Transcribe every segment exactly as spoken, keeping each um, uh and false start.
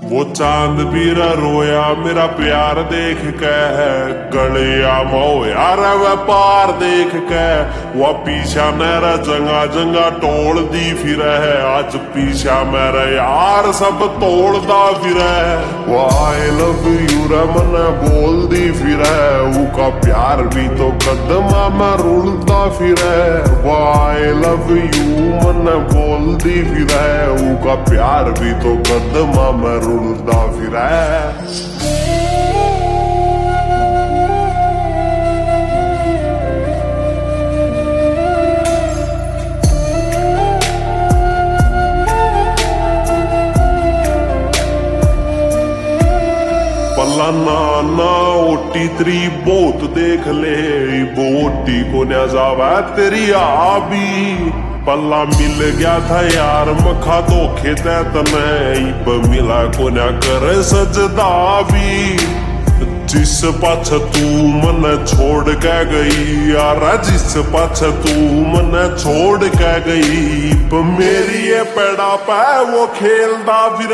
वो चांद भी रोया मेरा प्यार देख के है, गलिया मो यार व्यापार देख के। वो पीछा मेरा जंगा जंगा तोड़ दी फिर है, आज पीछा मेरा यार सब तोड़दा फिर है। वो आई लव यू रे मन बोल दी फिर है, उसका प्यार भी तो कदमा में रुलता फिर है। वो आई लव यू मन बोल दी फिर है, उसका प्यार भी तो कदमा में रुलता फिर है। पल्ला नाना ओटी तरी बहुत देख ले, बोटी को न जावा तेरी आबी। पल्ला मिल गया था यार मखा धोखे तने, इब मिला को न करे सजदा भी। जिस पाछ तू मन छोड़ के गई यार, जिस पाछ तू मन छोड़ के गई, इब मेरी ये पेड़ा पे वो खेलदा फिर।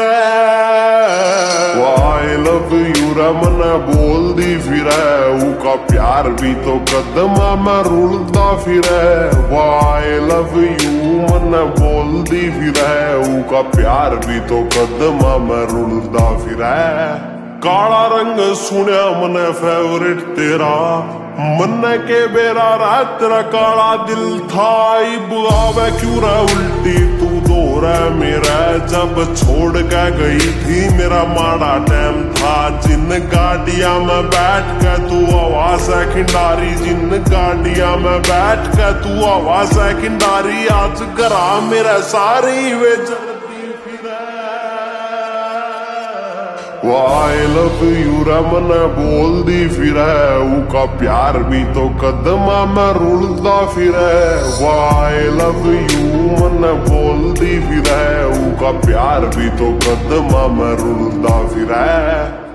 आई लव यू रे मन बोल दी फिर, उसका प्यार भी तो कदमा में रुलता फिर। आई लव यू मन बोल दी फिर, उसका प्यार भी तो कदमा में रुलता फिर। काला रंग सुनिया मन फेवरेट तेरा, मन के बेरा रात तेरा काला दिल था। इब आवे क्यों रे उल्टी तू दो रे मेरा, जब छोड़ के गई थी मेरा माड़ा टाइम था। जिन गाड़िया में बैठ के तू आवाज है खिंडारी, जिन गाड़िया में बैठ के तू आवाज है खिंडारी, आज करा मेरा सारी वे आई लव यू रे मन बोल दी फिर, उसका प्यार भी तो कदमा में रुलदा फिर। आई लव यू मन बोल दी फिर, उसका प्यार भी तो कदमा में रुलदा फिर।